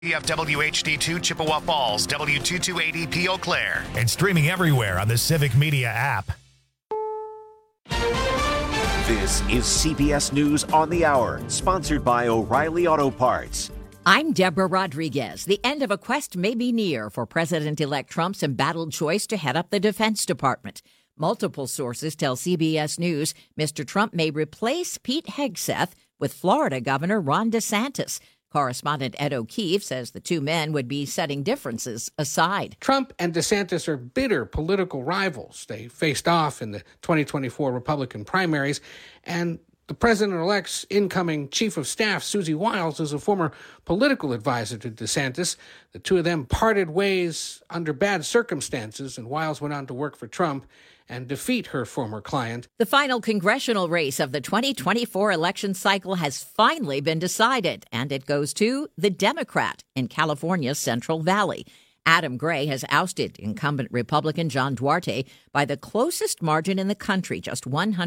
WHD2 Chippewa Falls, W228EP Eau Claire, and streaming everywhere on the Civic Media app. This is CBS News on the Hour, sponsored by O'Reilly Auto Parts. I'm Deborah Rodriguez. The end of a quest may be near for President-elect Trump's embattled choice to head up the Defense Department. Multiple sources tell CBS News Mr. Trump may replace Pete Hegseth with Florida Governor Ron DeSantis. Correspondent Ed O'Keefe says the two men would be setting differences aside. Trump and DeSantis are bitter political rivals. They faced off in the 2024 Republican primaries, and the president-elect's incoming chief of staff, Susie Wiles, is a former political advisor to DeSantis. The two of them parted ways under bad circumstances, and Wiles went on to work for Trump and defeat her former client. The final congressional race of the 2024 election cycle has finally been decided, and it goes to the Democrat in California's Central Valley. Adam Gray has ousted incumbent Republican John Duarte by the closest margin in the country, just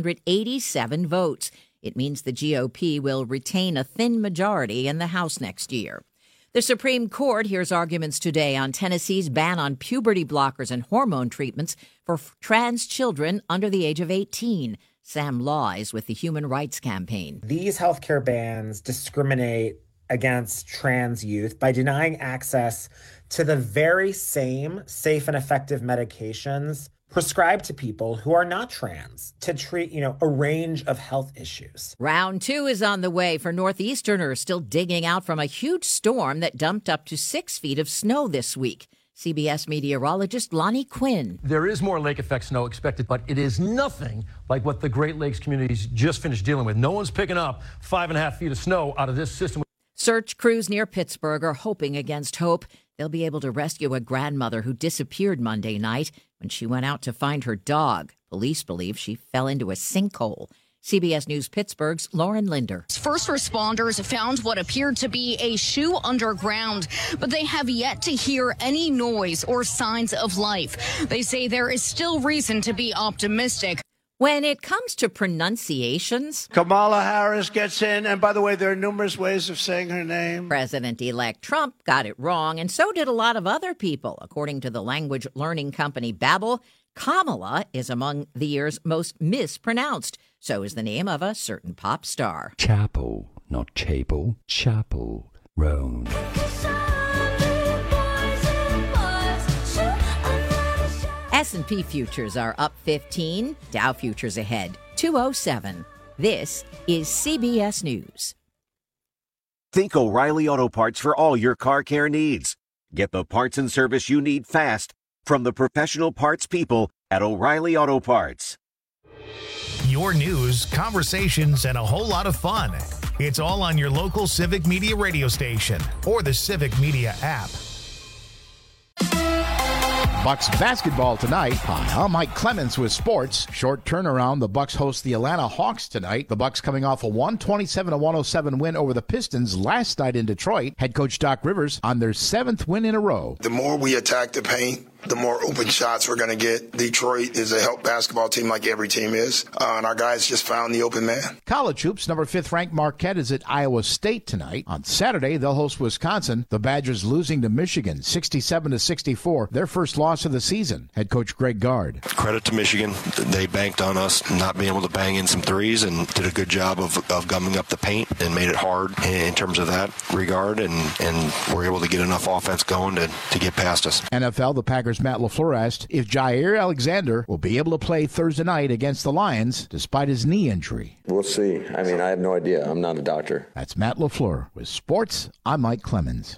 187 votes. It means the GOP will retain a thin majority in the House next year. The Supreme Court hears arguments today on Tennessee's ban on puberty blockers and hormone treatments for trans children under the age of 18. Sam Law is with the Human Rights Campaign. These healthcare bans discriminate against trans youth by denying access to the very same safe and effective medications prescribed to people who are not trans to treat, a range of health issues. Round two is on the way for Northeasterners still digging out from a huge storm that dumped up to 6 feet of snow this week. CBS meteorologist Lonnie Quinn. There is more lake effect snow expected, but it is nothing like what the Great Lakes communities just finished dealing with. No one's picking up 5.5 feet of snow out of this system. Search crews near Pittsburgh are hoping against hope they'll be able to rescue a grandmother who disappeared Monday night when she went out to find her dog. Police believe she fell into a sinkhole. CBS News Pittsburgh's Lauren Linder. First responders found what appeared to be a shoe underground, but they have yet to hear any noise or signs of life. They say there is still reason to be optimistic. When it comes to pronunciations, Kamala Harris gets in. And by the way, there are numerous ways of saying her name. President-elect Trump got it wrong, and so did a lot of other people. According to the language learning company Babbel, Kamala is among the year's most mispronounced. So is the name of a certain pop star. Chapel, not Chapel. Chapel Roan. S&P futures are up 15, Dow futures ahead 207. This is CBS News. Think O'Reilly Auto Parts for all your car care needs. Get the parts and service you need fast from the professional parts people at O'Reilly Auto Parts. Your news, conversations, and a whole lot of fun. It's all on your local Civic Media radio station or the Civic Media app. Bucks basketball tonight. Hi, I'm Mike Clemens with sports. Short turnaround. The Bucks host the Atlanta Hawks tonight. The Bucks coming off a 127-107 win over the Pistons last night in Detroit. Head coach Doc Rivers on their 7th win in a row. The more we attack the paint, the more open shots we're going to get. Detroit is a help basketball team like every team is, and our guys just found the open man. College hoops, number 5th ranked Marquette is at Iowa State tonight. On Saturday, they'll host Wisconsin. The Badgers losing to Michigan 67-64, their first loss of the season. Head coach Greg Gard. Credit to Michigan. They banked on us not being able to bang in some threes and did a good job of gumming up the paint and made it hard in terms of that regard, and were able to get enough offense going to get past us. NFL, the Packers' Matt LaFleur asked if Jair Alexander will be able to play Thursday night against the Lions despite his knee injury. We'll see. I mean, I have no idea. I'm not a doctor. That's Matt LaFleur. With sports, I'm Mike Clemens.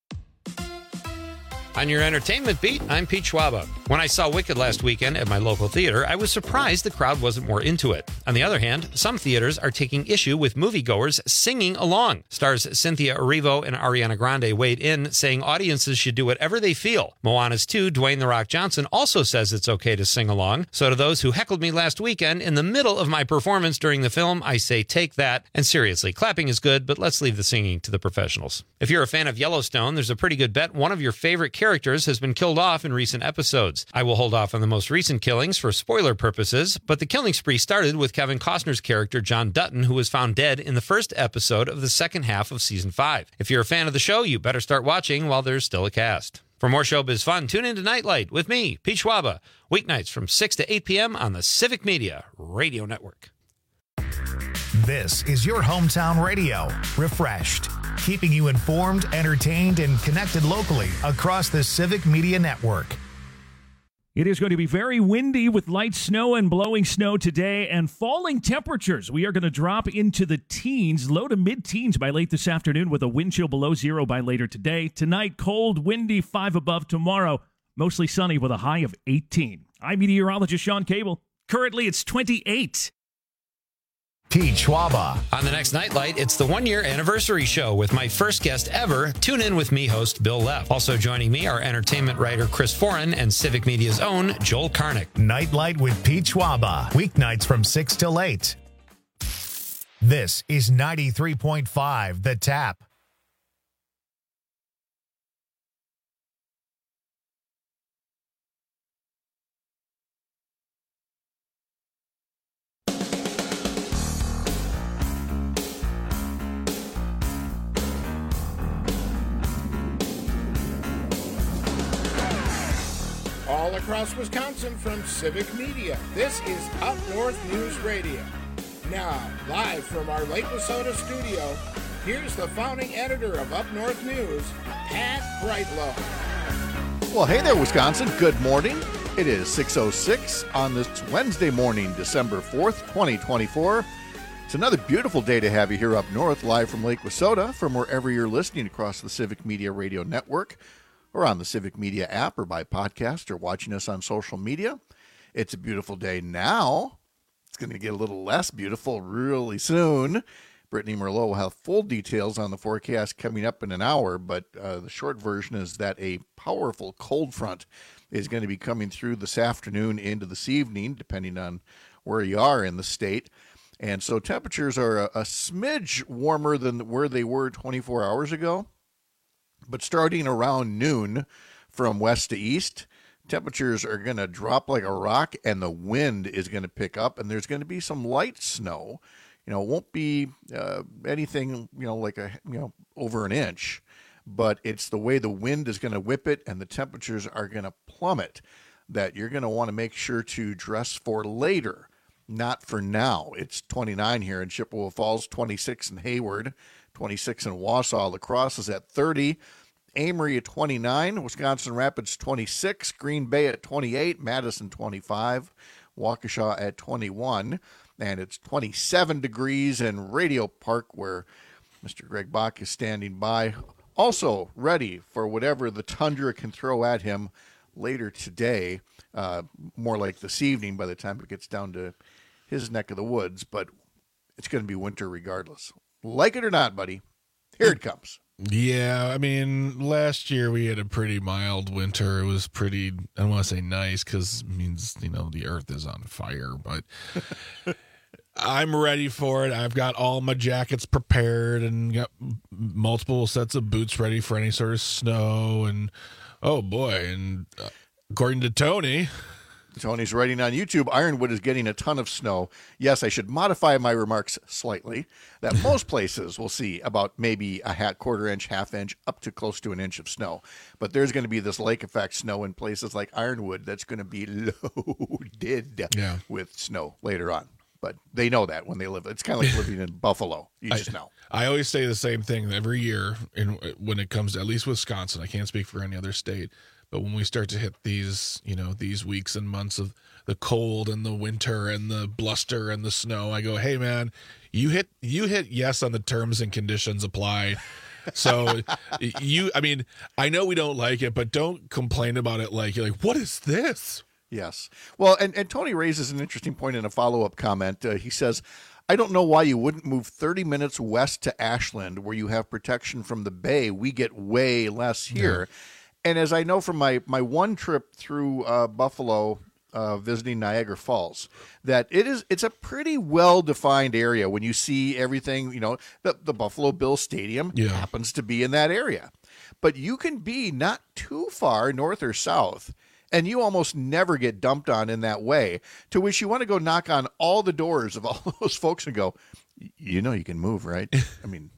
On your entertainment beat, I'm Pete Schwaba. When I saw Wicked last weekend at my local theater, I was surprised the crowd wasn't more into it. On the other hand, some theaters are taking issue with moviegoers singing along. Stars Cynthia Erivo and Ariana Grande weighed in, saying audiences should do whatever they feel. Moana's 2, Dwayne "The Rock" Johnson, also says it's okay to sing along. So to those who heckled me last weekend, in the middle of my performance during the film, I say take that. And seriously, clapping is good, but let's leave the singing to the professionals. If you're a fan of Yellowstone, there's a pretty good bet one of your favorite characters has been killed off in recent episodes. I will hold off on the most recent killings for spoiler purposes, but the killing spree started with Kevin Costner's character John Dutton, who was found dead in the first episode of the second half of Season 5. If you're a fan of the show, you better start watching while there's still a cast. For more showbiz fun, tune into Nightlight with me, Pete Schwaba, weeknights from 6 to 8 p.m. on the Civic Media Radio Network. This is your hometown radio, refreshed, keeping you informed, entertained, and connected locally across the Civic Media Network. It is going to be very windy with light snow and blowing snow today and falling temperatures. We are going to drop into the teens, low to mid-teens by late this afternoon with a wind chill below zero by later today. Tonight, cold, windy, 5 above. Tomorrow, mostly sunny with a high of 18. I'm meteorologist Sean Cable. Currently, it's 28. Pete Schwaba. On the next Nightlight, it's the 1-year anniversary show with my first guest ever. Tune in with me, host Bill Leff. Also joining me are entertainment writer Chris Foran and Civic Media's own Joel Karnick. Nightlight with Pete Schwaba. Weeknights from 6 till 8. This is 93.5 The Tap. All across Wisconsin from Civic Media, this is Up North News Radio. Now, live from our Lake Wissota studio, here's the founding editor of Up North News, Pat Brightlow. Well, hey there, Wisconsin. Good morning. It is 6:06 on this Wednesday morning, December 4th, 2024. It's another beautiful day to have you here up north, live from Lake Wissota, from wherever you're listening across the Civic Media Radio Network, or on the Civic Media app, or by podcast, or watching us on social media. It's a beautiful day now. It's going to get a little less beautiful really soon. Brittany Merlot will have full details on the forecast coming up in an hour, but the short version is that a powerful cold front is going to be coming through this afternoon into this evening, depending on where you are in the state. And so temperatures are a smidge warmer than where they were 24 hours ago. But starting around noon from west to east, temperatures are going to drop like a rock, and the wind is going to pick up, and there's going to be some light snow. It won't be anything, like over an inch, but it's the way the wind is going to whip it, and the temperatures are going to plummet, that you're going to want to make sure to dress for later, not for now. It's 29 here in Chippewa Falls, 26 in Hayward, 26 in Wausau. La Crosse is at 30. Amory at 29. Wisconsin Rapids 26. Green Bay at 28. Madison 25. Waukesha at 21. And it's 27 degrees in Radio Park, where Mr. Greg Bach is standing by, also ready for whatever the tundra can throw at him later today, more like this evening by the time it gets down to his neck of the woods. But it's going to be winter regardless. Like it or not, buddy, here it comes. Yeah, I mean, last year we had a pretty mild winter. It was pretty, I don't want to say nice because it means, the earth is on fire, but I'm ready for it. I've got all my jackets prepared and got multiple sets of boots ready for any sort of snow. And, oh boy, and according to Tony's writing on YouTube, Ironwood is getting a ton of snow. Yes, I should modify my remarks slightly, that most places will see about maybe a quarter inch, half inch, up to close to an inch of snow. But there's going to be this lake effect snow in places like Ironwood that's going to be loaded with snow later on. But they know that when they live. It's kind of like living in Buffalo. You just know. I always say the same thing every year when it comes to at least Wisconsin. I can't speak for any other state. But when we start to hit these, these weeks and months of the cold and the winter and the bluster and the snow, I go, hey, man, you hit yes on the terms and conditions apply. So I know we don't like it, but don't complain about it like, you're like, what is this? Yes. Well, and Tony raises an interesting point in a follow-up comment. He says, I don't know why you wouldn't move 30 minutes west to Ashland, where you have protection from the bay. We get way less here. Yeah. And as I know from my one trip through Buffalo visiting Niagara Falls, that it's a pretty well-defined area. When you see everything, the Buffalo Bills Stadium happens to be in that area. But you can be not too far north or south, and you almost never get dumped on in that way, to which you want to go knock on all the doors of all those folks and go, you can move, right? I mean,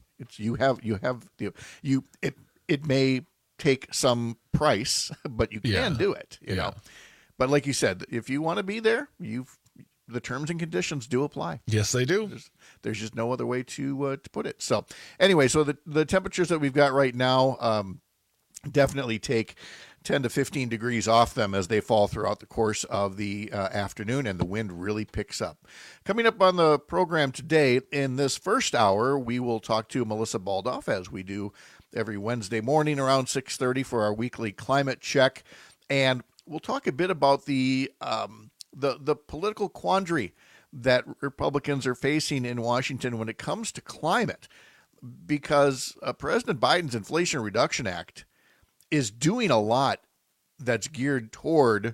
it may take some price, but you can do it, you know. But like you said, if you want to be there, the terms and conditions do apply. Yes, they do. There's just no other way to put it. So anyway, so the temperatures that we've got right now definitely take 10 to 15 degrees off them as they fall throughout the course of the afternoon, and the wind really picks up. Coming up on the program today, in this first hour, we will talk to Melissa Baldoff, as we do every Wednesday morning around 6:30 for our weekly climate check. And we'll talk a bit about the political quandary that Republicans are facing in Washington when it comes to climate, because President Biden's Inflation Reduction Act is doing a lot that's geared toward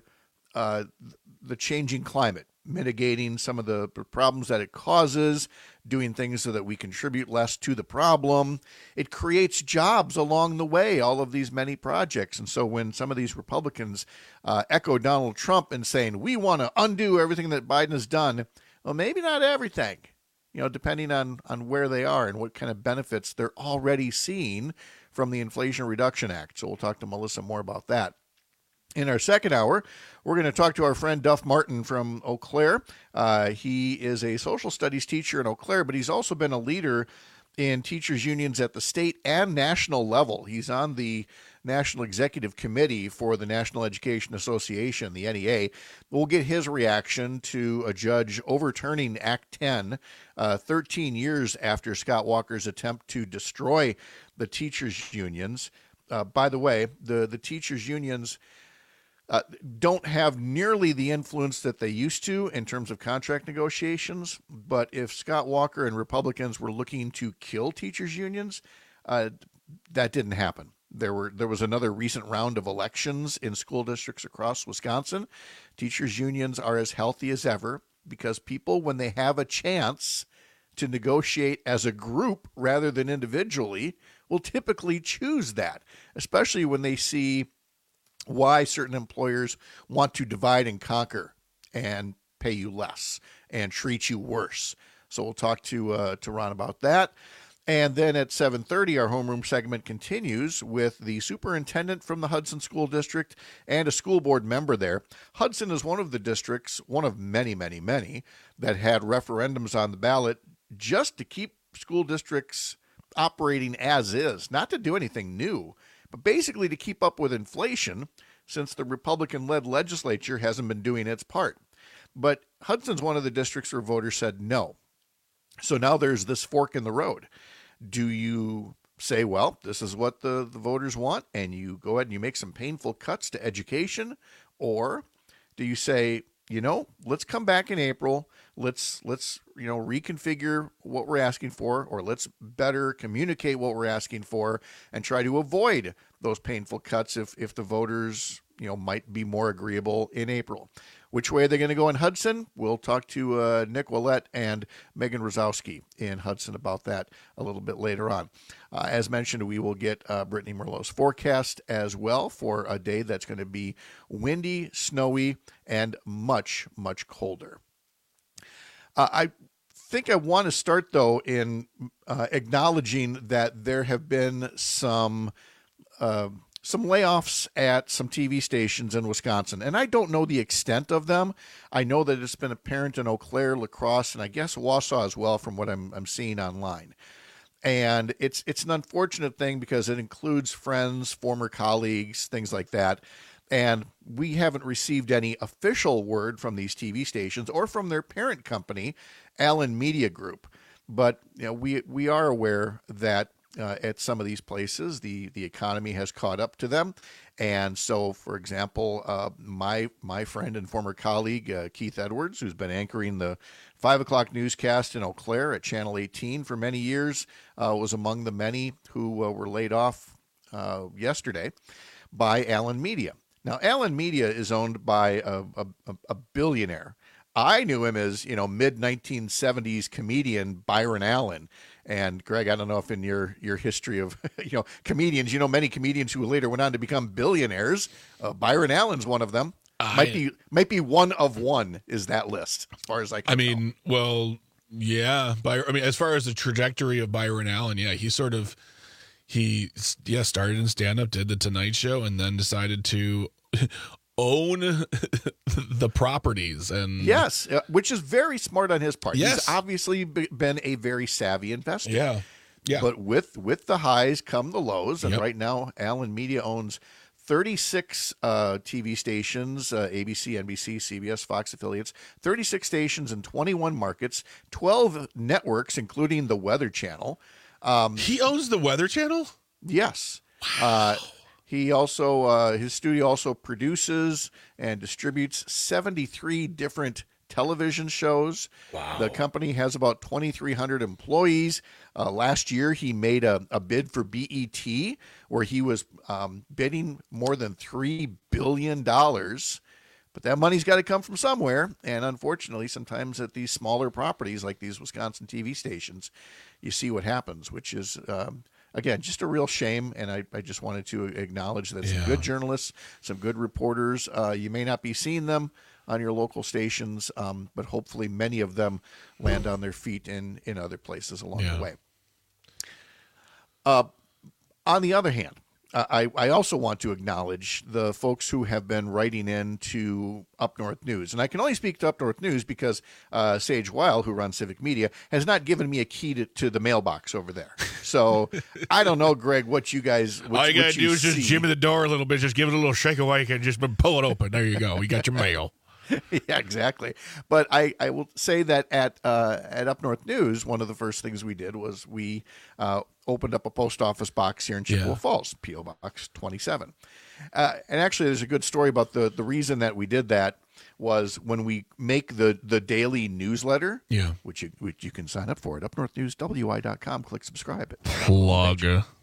the changing climate, mitigating some of the problems that it causes, doing things so that we contribute less to the problem. It creates jobs along the way, all of these many projects. And so when some of these Republicans echo Donald Trump and saying, we want to undo everything that Biden has done, well, maybe not everything, depending on where they are and what kind of benefits they're already seeing from the Inflation Reduction Act. So we'll talk to Melissa more about that. In our second hour, we're going to talk to our friend Duff Martin from Eau Claire. He is a social studies teacher in Eau Claire, but he's also been a leader in teachers' unions at the state and national level. He's on the National Executive Committee for the National Education Association, the NEA. We'll get his reaction to a judge overturning Act 10, 13 years after Scott Walker's attempt to destroy the teachers' unions. By the way, the teachers' unions don't have nearly the influence that they used to in terms of contract negotiations. But if Scott Walker and Republicans were looking to kill teachers' unions, that didn't happen. There was another recent round of elections in school districts across Wisconsin. Teachers' unions are as healthy as ever because people, when they have a chance to negotiate as a group rather than individually, will typically choose that, especially when they see why certain employers want to divide and conquer and pay you less and treat you worse. So we'll talk to Ron about that. And then at 7:30, our homeroom segment continues with the superintendent from the Hudson School District and a school board member there. Hudson is one of the districts, one of many, many, many, that had referendums on the ballot just to keep school districts operating as is, not to do anything new, but basically to keep up with inflation, since the Republican-led legislature hasn't been doing its part. But Hudson's one of the districts where voters said no. So now there's this fork in the road. Do you say, well, this is what the voters want, and you go ahead and you make some painful cuts to education? Or do you say, let's come back in April, let's reconfigure what we're asking for, or let's better communicate what we're asking for and try to avoid those painful cuts if the voters might be more agreeable in April. Which way are they going to go in Hudson? We'll talk to Nick Willett and Megan Rosowski in Hudson about that a little bit later on. As mentioned, we will get Brittany Merlot's forecast as well for a day that's going to be windy, snowy, and much, much colder. I think I want to start, though, in acknowledging that there have been some layoffs at some TV stations in Wisconsin, and I don't know the extent of them. I know that it's been apparent in Eau Claire, La Crosse, and I guess Wausau as well from what I'm seeing online. And it's an unfortunate thing because it includes friends, former colleagues, things like that. And we haven't received any official word from these TV stations or from their parent company, Allen Media Group. But we are aware that at some of these places, the economy has caught up to them. And so, for example, my friend and former colleague, Keith Edwards, who's been anchoring the 5 o'clock newscast in Eau Claire at Channel 18 for many years, was among the many who were laid off yesterday by Allen Media. Now, Allen Media is owned by a billionaire. I knew him as, mid-1970s comedian Byron Allen. And Greg, I don't know if in your history of, comedians, many comedians who later went on to become billionaires. Byron Allen's one of them. Might be one of one is that list, as far as I can tell. Well, yeah. As far as the trajectory of Byron Allen, yeah, he started in stand-up, did the Tonight Show, and then decided to own the properties. And yes, which is very smart on his part. Yes. He's obviously been a very savvy investor. Yeah. But with the highs come the lows, and right now Allen Media owns 36 TV stations, ABC, NBC, CBS, Fox affiliates, 36 stations in 21 markets, 12 networks, including the Weather Channel. He owns the Weather Channel? Yes. Wow. He also, his studio also produces and distributes 73 different television shows. Wow. The company has about 2,300 employees. Last year, he made a bid for BET where he was bidding more than $3 billion. But that money's got to come from somewhere. And unfortunately, sometimes at these smaller properties like these Wisconsin TV stations, you see what happens, which is, again, just a real shame. And I just wanted to acknowledge that some good journalists, some good reporters, you may not be seeing them on your local stations, but hopefully many of them land on their feet in other places along the way. On the other hand, I also want to acknowledge the folks who have been writing in to Up North News. And I can only speak to Up North News because Sage Weil, who runs Civic Media, has not given me a key to the mailbox over there. So I don't know, Greg, what you guys all you got to do is just jimmy the door a little bit, just give it a little shake awake and just pull it open. There you go. You got your mail. Yeah, exactly. But I will say that at Up North News, one of the first things we did was we opened up a post office box here in Chippewa Falls, P.O. Box 27. And actually, there's a good story about the reason that we did that was when we make the daily newsletter, which you can sign up for at upnorthnewswi.com, click subscribe. Plug.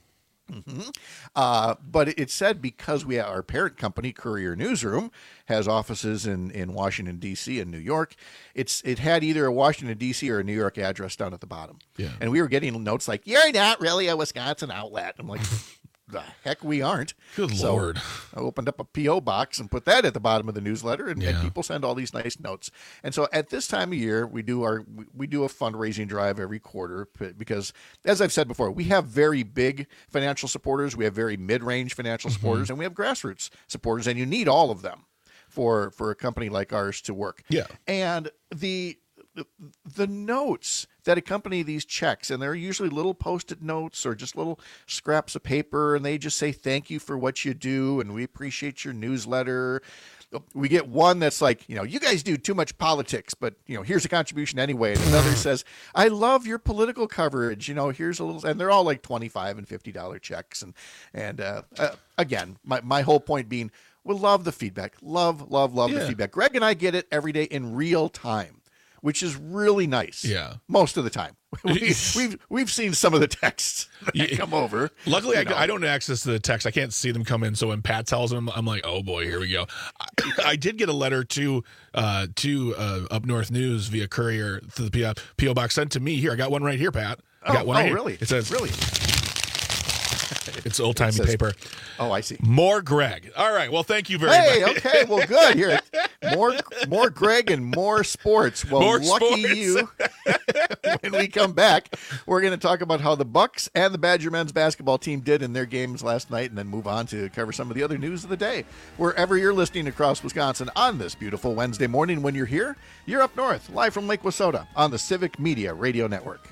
But it said because our parent company, Courier Newsroom, has offices in Washington, D.C. and New York, it had either a Washington, D.C. or a New York address down at the bottom. Yeah. And we were getting notes like, you're not really a Wisconsin outlet. I'm like, the heck we aren't. Good Lord. I opened up a P.O. box and put that at the bottom of the newsletter, and people send all these nice notes. And so at this time of year, we do a fundraising drive every quarter because, as I've said before, we have very big financial supporters, we have very mid-range financial supporters, and we have grassroots supporters, and you need all of them for a company like ours to work. Yeah. And the notes that accompany these checks, and they're usually little Post-it notes or just little scraps of paper, and they just say thank you for what you do, and we appreciate your newsletter. We get one that's like, you guys do too much politics, but here's a contribution anyway. And another says, I love your political coverage. Here's a little, and they're all like $25 and $50 checks. And again, my whole point being, we love the feedback, love the feedback. Greg and I get it every day in real time, which is really nice. Yeah. Most of the time. We've seen some of the texts that come over. Luckily, I don't access the text. I can't see them come in. So when Pat tells them, I'm like, oh boy, here we go. I did get a letter to Up North News via courier to the P.O. box sent to me here. I got one right here, Pat. I got one right here. Really? It says, really? It's old-timey paper. Oh, I see. More Greg. All right. Well, thank you very much. Hey, okay. Well, good. Here, more Greg and more sports. Well, more lucky sports. you. When we come back, we're going to talk about how the Bucks and the Badger men's basketball team did in their games last night, and then move on to cover some of the other news of the day. Wherever you're listening across Wisconsin on this beautiful Wednesday morning, when you're here, you're up north, live from Lake Wissota on the Civic Media Radio Network.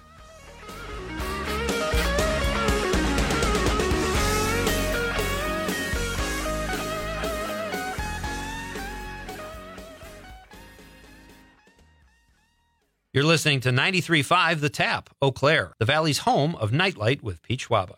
You're listening to 93.5 The Tap, Eau Claire, the Valley's home of Nightlight with Pete Schwaba.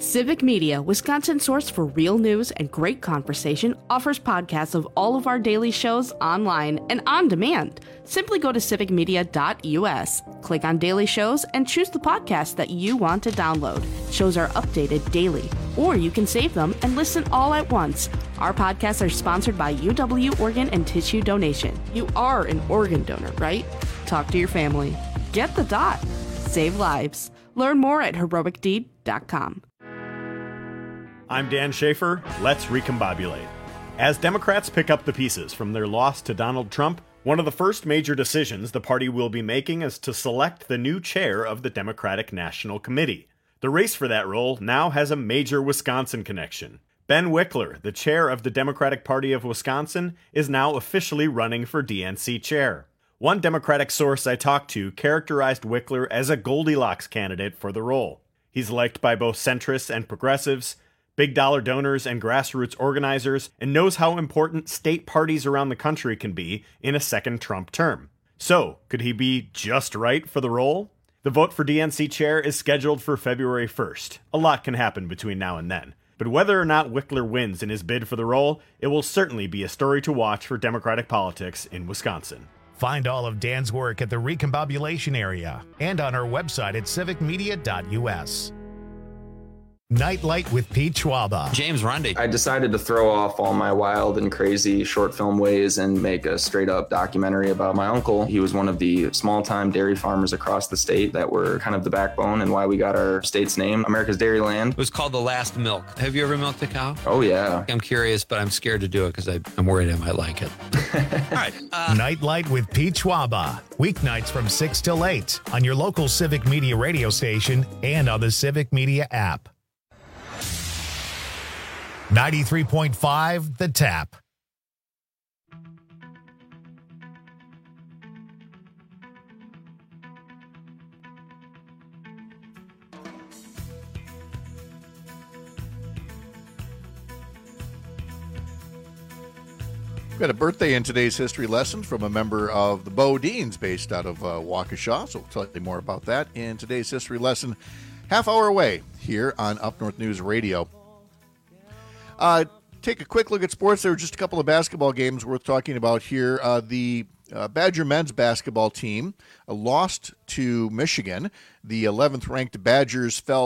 Civic Media, Wisconsin's source for real news and great conversation, offers podcasts of all of our daily shows online and on demand. Simply go to civicmedia.us, click on daily shows, and choose the podcast that you want to download. Shows are updated daily, or you can save them and listen all at once. Our podcasts are sponsored by UW Organ and Tissue Donation. You are an organ donor, right? Talk to your family. Get the dot. Save lives. Learn more at heroicdeed.com. I'm Dan Schaefer. Let's recombobulate. As Democrats pick up the pieces from their loss to Donald Trump, one of the first major decisions the party will be making is to select the new chair of the Democratic National Committee. The race for that role now has a major Wisconsin connection. Ben Wickler, the chair of the Democratic Party of Wisconsin, is now officially running for DNC chair. One Democratic source I talked to characterized Wickler as a Goldilocks candidate for the role. He's liked by both centrists and progressives, big dollar donors and grassroots organizers, and knows how important state parties around the country can be in a second Trump term. So, could he be just right for the role? The vote for DNC chair is scheduled for February 1st. A lot can happen between now and then. But whether or not Wickler wins in his bid for the role, it will certainly be a story to watch for Democratic politics in Wisconsin. Find all of Dan's work at the Recombobulation area and on our website at civicmedia.us. Nightlight with Pete Schwaba. James Rundy. I decided to throw off all my wild and crazy short film ways and make a straight up documentary about my uncle. He was one of the small time dairy farmers across the state that were kind of the backbone and why we got our state's name, America's Dairyland. It was called The Last Milk. Have you ever milked a cow? Oh, yeah. I'm curious, but I'm scared to do it because I'm worried I might like it. All right. Nightlight with Pete Schwaba. Weeknights from 6 till 8 on your local Civic Media radio station and on the Civic Media app. 93.5 The Tap. We've got a birthday in today's history lesson from a member of the Bodines based out of Waukesha, so we'll tell you more about that in today's history lesson, half hour away here on Up North News Radio. Take a quick look at sports. There were just a couple of basketball games worth talking about here. The Badger men's basketball team lost to Michigan. The 11th-ranked Badgers fell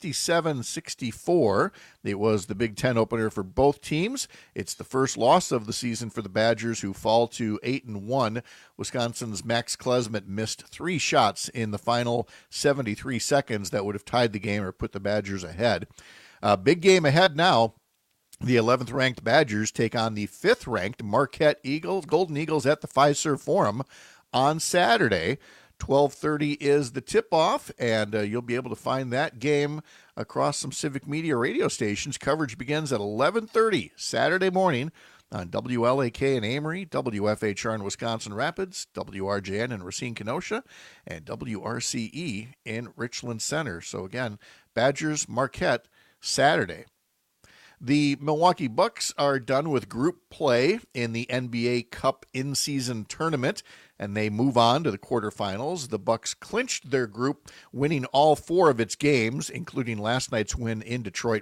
67-64. It was the Big Ten opener for both teams. It's the first loss of the season for the Badgers, who fall to 8-1. Wisconsin's Max Klesmit missed 3 shots in the final 73 seconds that would have tied the game or put the Badgers ahead. Big game ahead now. The 11th-ranked Badgers take on the 5th-ranked Marquette Eagles, Golden Eagles at the Fiserv Forum on Saturday. 12:30 is the tip-off, and you'll be able to find that game across some Civic Media radio stations. Coverage begins at 11:30 Saturday morning on WLAK in Amory, WFHR in Wisconsin Rapids, WRJN in Racine Kenosha, and WRCE in Richland Center. So again, Badgers, Marquette, Saturday. The Milwaukee Bucks are done with group play in the NBA Cup in-season tournament, and they move on to the quarterfinals. The Bucks clinched their group, winning all 4 of its games, including last night's win in Detroit,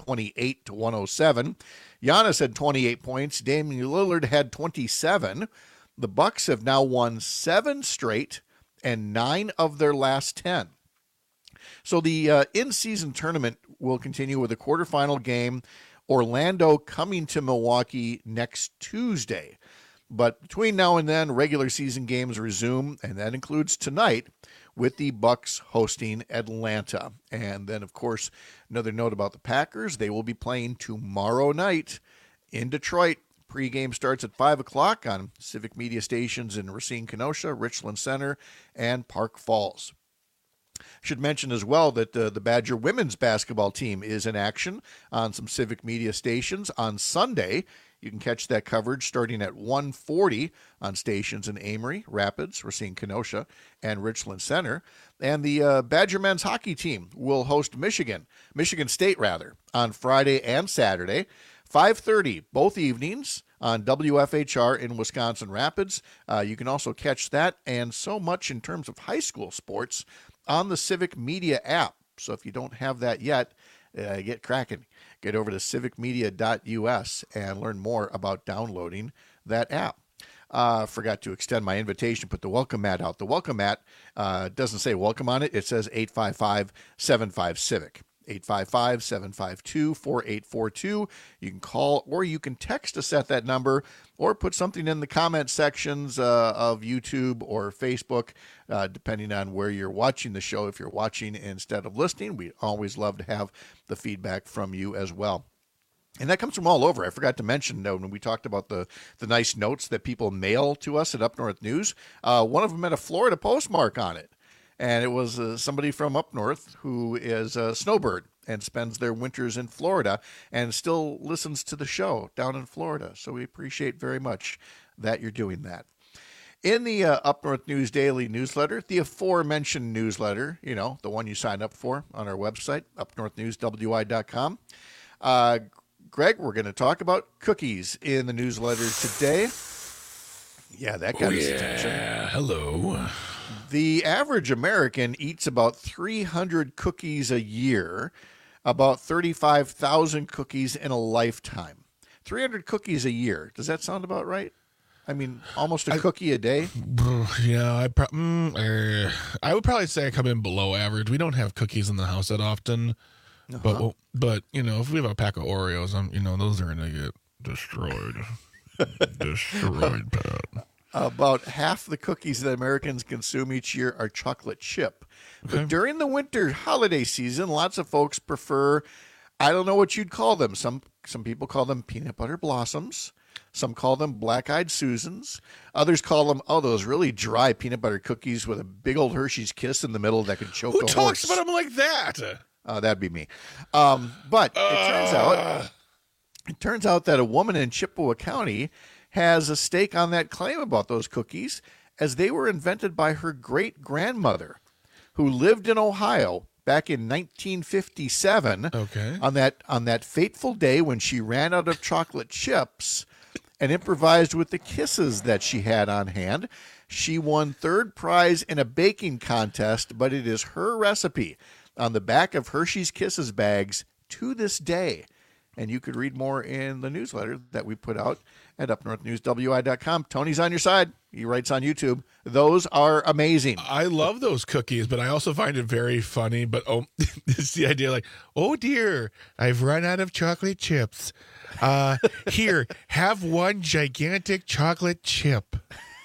128-107. Giannis had 28 points. Damian Lillard had 27. The Bucks have now won 7 straight and 9 of their last 10. So the in-season tournament will continue with a quarterfinal game, Orlando coming to Milwaukee next Tuesday. But between now and then, regular season games resume, and that includes tonight with the Bucks hosting Atlanta. And then, of course, another note about the Packers, they will be playing tomorrow night in Detroit. Pre-game starts at 5 o'clock on Civic Media stations in Racine, Kenosha, Richland Center, and Park Falls. Should mention as well that the Badger women's basketball team is in action on some Civic Media stations on Sunday. You can catch that coverage starting at 1:40 on stations in Amory, Rapids, Racine, Kenosha, and Richland Center. And the Badger men's hockey team will host Michigan State, on Friday and Saturday, 5:30 both evenings on WFHR in Wisconsin Rapids. You can also catch that and so much in terms of high school sports on the Civic Media app. So if you don't have that yet, get cracking. Get over to civicmedia.us and learn more about downloading that app. Forgot to extend my invitation, put the welcome mat out. The welcome mat doesn't say welcome on it. It says 855-75-CIVIC. 855-752-4842. You can call or you can text us at that number or put something in the comment sections of YouTube or Facebook, depending on where you're watching the show. If you're watching instead of listening, we always love to have the feedback from you as well. And that comes from all over. I forgot to mention when we talked about the nice notes that people mail to us at Up North News, one of them had a Florida postmark on it. And it was somebody from up north who is a snowbird and spends their winters in Florida and still listens to the show down in Florida. So we appreciate very much that you're doing that. In the Up North News Daily newsletter, the aforementioned newsletter, the one you sign up for on our website, upnorthnewswi.com. Greg, we're going to talk about cookies in the newsletter today. Yeah, that got his attention. Hello. The average American eats about 300 cookies a year, about 35,000 cookies in a lifetime. 300 cookies a year. Does that sound about right? I mean, almost a cookie a day? Yeah, I would probably say I come in below average. We don't have cookies in the house that often. But if we have a pack of Oreos, those are going to get destroyed. Destroyed, Pat. About half the cookies that Americans consume each year are chocolate chip. Okay. But during the winter holiday season, lots of folks prefer, I don't know what you'd call them. Some people call them peanut butter blossoms. Some call them black-eyed Susans. Others call them, those really dry peanut butter cookies with a big old Hershey's Kiss in the middle that could choke a horse. Who talks about them like that? That'd be me. But it turns out that a woman in Chippewa County has a stake on that claim about those cookies, as they were invented by her great-grandmother, who lived in Ohio back in 1957. Okay. On that fateful day when she ran out of chocolate chips and improvised with the kisses that she had on hand. She won third prize in a baking contest, but it is her recipe on the back of Hershey's Kisses bags to this day. And you could read more in the newsletter that we put out at upnorthnewswi.com. Tony's on your side. He writes on YouTube. Those are amazing. I love those cookies, but I also find it very funny. But it's the idea like, oh dear, I've run out of chocolate chips. Here, have one gigantic chocolate chip.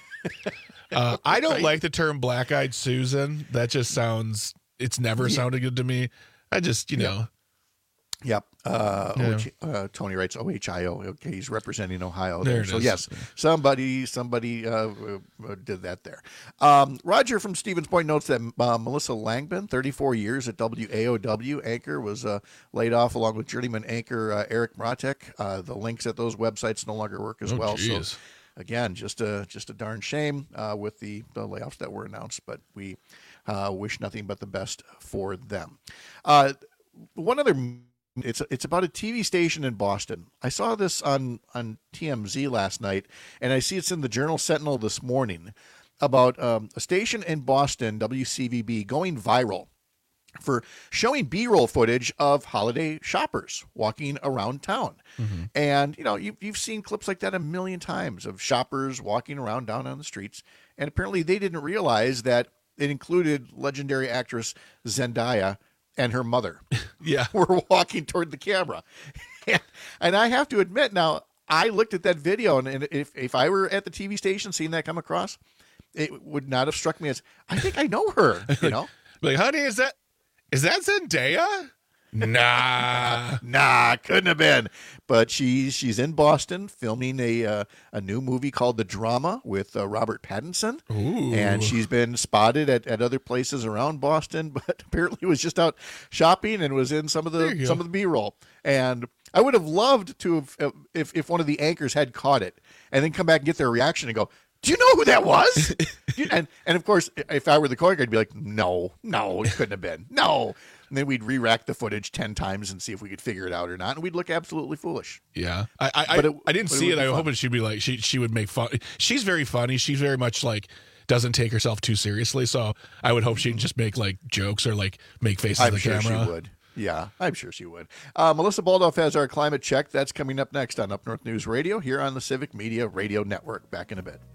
I don't like the term black-eyed Susan. That just sounds, it's never sounded good to me. I just, know. Yep. Tony writes OHIO. Okay, he's representing Ohio. There so is. Yes, somebody did that there. Roger from Stevens Point notes that Melissa Langbin, 34 years at WAOW anchor, was laid off along with journeyman anchor Eric Mratek. The links at those websites no longer work as well. Geez. So again, just a darn shame with the layoffs that were announced, but we wish nothing but the best for them. One other. It's about a TV station in Boston. I saw this on TMZ last night, and I see it's in the Journal Sentinel this morning about a station in Boston, WCVB, going viral for showing B-roll footage of holiday shoppers walking around town. Mm-hmm. And, you've seen clips like that a million times of shoppers walking around down on the streets, and apparently they didn't realize that it included legendary actress Zendaya and her mother were walking toward the camera. And I have to admit now, I looked at that video, and if I were at the TV station seeing that come across, it would not have struck me as, I think I know her, Like, honey, is that Zendaya? Nah, couldn't have been. But she's in Boston filming a new movie called The Drama with Robert Pattinson. Ooh. And she's been spotted at other places around Boston, but apparently was just out shopping and was in some of the B-roll. And I would have loved to have, if one of the anchors had caught it and then come back and get their reaction and go, do you know who that was? and of course, if I were the co-anchor, I'd be like, no, it couldn't have been. No. And then we'd re-rack the footage 10 times and see if we could figure it out or not. And we'd look absolutely foolish. Yeah. I didn't see it. I was hoping she'd be like, she would make fun. She's very funny. She's very much like, doesn't take herself too seriously. So I would hope she'd just make like jokes or like make faces at the camera. She would. Yeah, I'm sure she would. Melissa Baldoff has our climate check. That's coming up next on Up North News Radio here on the Civic Media Radio Network. Back in a bit.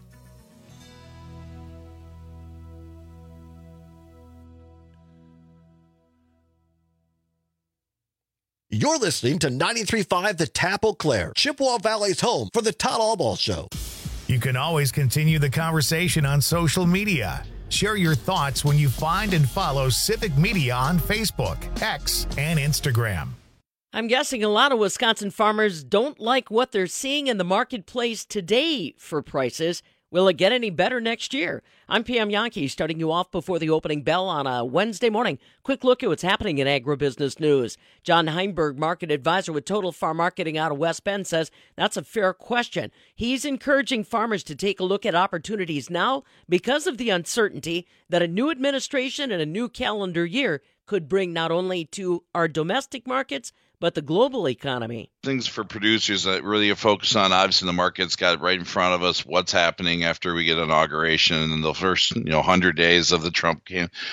You're listening to 93.5 The Tap Eau Claire, Chippewa Valley's home for the Todd Albaugh Show. You can always continue the conversation on social media. Share your thoughts when you find and follow Civic Media on Facebook, X, and Instagram. I'm guessing a lot of Wisconsin farmers don't like what they're seeing in the marketplace today for prices. Will it get any better next year? I'm Pam Yankee, starting you off before the opening bell on a Wednesday morning. Quick look at what's happening in agribusiness news. John Heinberg, market advisor with Total Farm Marketing out of West Bend, says that's a fair question. He's encouraging farmers to take a look at opportunities now because of the uncertainty that a new administration and a new calendar year could bring not only to our domestic markets, but the global economy. Things for producers that really focus on, obviously the market's got right in front of us what's happening after we get inauguration and the first 100 days of the Trump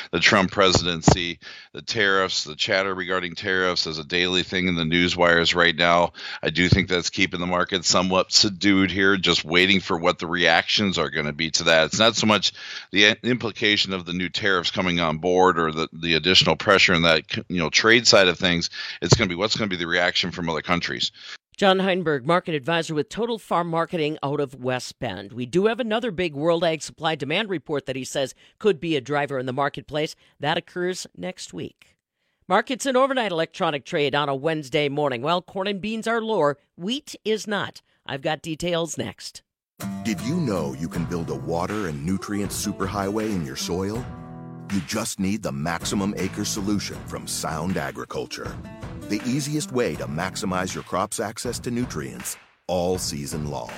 presidency, the tariffs, the chatter regarding tariffs as a daily thing in the news wires right now. I do think that's keeping the market somewhat subdued here, just waiting for what the reactions are going to be to that. It's not so much the implication of the new tariffs coming on board or the additional pressure in that trade side of things. It's going to be what's going to be the reaction from other countries. John Heinberg, market advisor with Total Farm Marketing out of West Bend. We do have another big World Ag Supply Demand report that he says could be a driver in the marketplace. That occurs next week. Markets and overnight electronic trade on a Wednesday morning. Well, corn and beans are lower. Wheat is not. I've got details next. Did you know you can build a water and nutrient superhighway in your soil? You just need the Maximum Acre solution from Sound Agriculture. The easiest way to maximize your crop's access to nutrients all season long.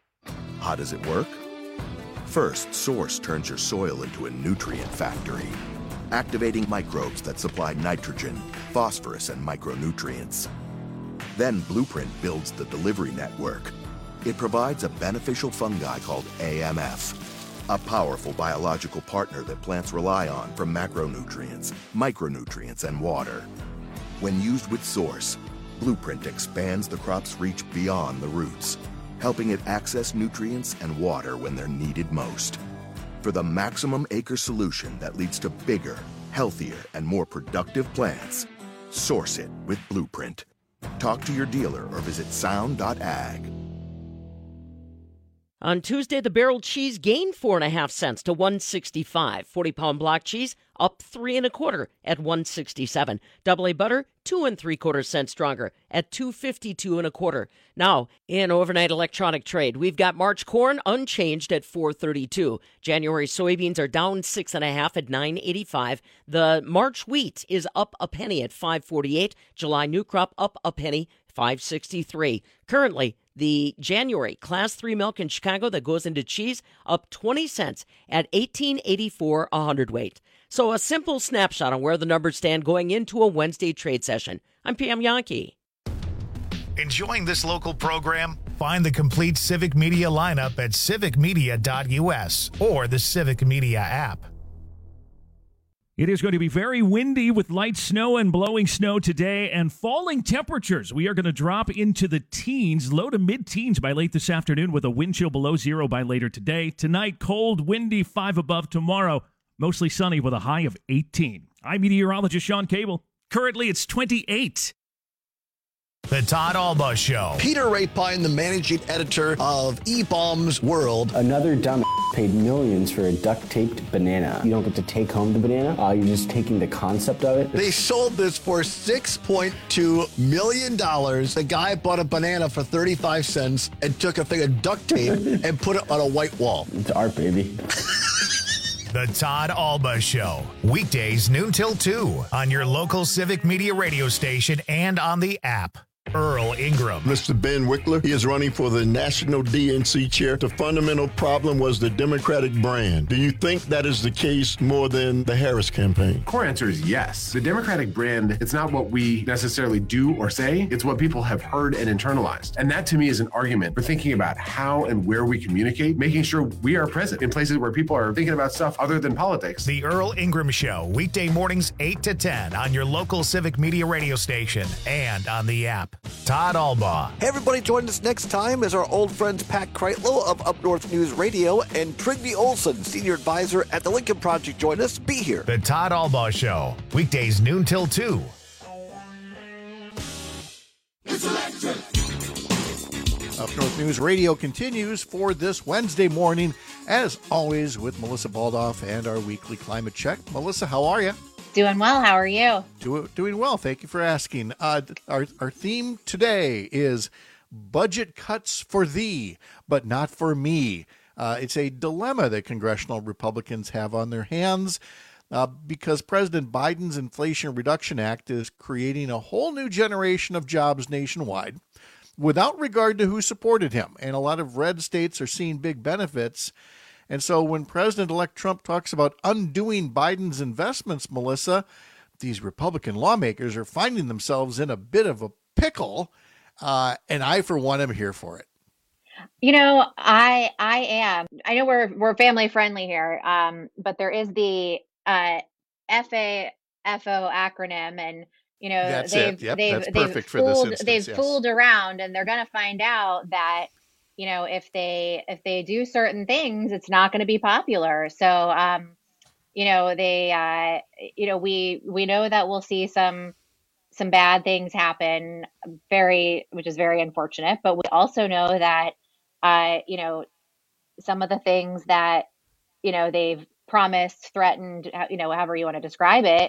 How does it work? First, Source turns your soil into a nutrient factory, activating microbes that supply nitrogen, phosphorus, and micronutrients. Then Blueprint builds the delivery network. It provides a beneficial fungi called AMF, a powerful biological partner that plants rely on for macronutrients, micronutrients, and water. When used with Source, Blueprint expands the crop's reach beyond the roots, helping it access nutrients and water when they're needed most. For the Maximum Acre solution that leads to bigger, healthier, and more productive plants, source it with Blueprint. Talk to your dealer or visit sound.ag. On Tuesday, the barrel cheese gained 4.5 cents to $1.65. 40-pound block cheese up 3 1/4 at $1.67. Double A butter 2 3/4 cents stronger at $2.52 1/4. Now, in overnight electronic trade, we've got March corn unchanged at $4.32. January soybeans are down 6.5 at $9.85. The March wheat is up a penny at $5.48. July new crop up a penny, $5.63. Currently, the January Class 3 milk in Chicago that goes into cheese up 20 cents at $18.84 a hundredweight. So a simple snapshot on where the numbers stand going into a Wednesday trade session. I'm Pam Yankee. Enjoying this local program? Find the complete Civic Media lineup at civicmedia.us or the Civic Media app. It is going to be very windy with light snow and blowing snow today and falling temperatures. We are going to drop into the teens, low to mid-teens by late this afternoon with a wind chill below 0 by later today. Tonight, cold, windy, 5 above. Tomorrow, mostly sunny with a high of 18. I'm meteorologist Sean Cable. Currently, it's 28. The Todd Albaugh Show. Peter Rapine, the managing editor of eBaum's World. Another dumb paid millions for a duct-taped banana. You don't get to take home the banana. You're just taking the concept of it. They sold this for $6.2 million. The guy bought a banana for 35 cents and took a thing of duct tape and put it on a white wall. It's art, baby. The Todd Albaugh Show. Weekdays noon till 2 on your local Civic Media radio station and on the app. Earl Ingram. Mr. Ben Wickler, he is running for the National DNC chair. The fundamental problem was the Democratic brand. Do you think that is the case more than the Harris campaign? Core answer is yes. The Democratic brand, it's not what we necessarily do or say, it's what people have heard and internalized. And that to me is an argument for thinking about how and where we communicate, making sure we are present in places where people are thinking about stuff other than politics. The Earl Ingram Show, weekday mornings 8 to 10 on your local Civic Media radio station and on the app. Todd Albaugh. Hey, everybody, join us next time as our old friends Pat Kreitlow of Up North News Radio and Trygve Olson, senior advisor at the Lincoln Project, join us. Be here. The Todd Albaugh Show, weekdays noon till 2. It's electric. Up North News Radio continues for this Wednesday morning, as always, with Melissa Baldoff and our weekly climate check. Melissa, how are you? Doing well. How are you? Doing well. Thank you for asking. Our theme today is budget cuts for thee, but not for me. It's a dilemma that congressional Republicans have on their hands because President Biden's Inflation Reduction Act is creating a whole new generation of jobs nationwide without regard to who supported him. And a lot of red states are seeing big benefits. And so when President-elect Trump talks about undoing Biden's investments, Melissa, these Republican lawmakers are finding themselves in a bit of a pickle. And I, for one, am here for it. You know, I am. I know we're family friendly here, but there is the FAFO acronym, and you know that's perfect for this instance. They've fooled around, and they're going to find out that you know if they do certain things, it's not going to be popular. So you know they we know that we'll see some bad things happen, which is very unfortunate. But we also know that you know some of the things that you know they've promised, threatened, you know, however you want to describe it,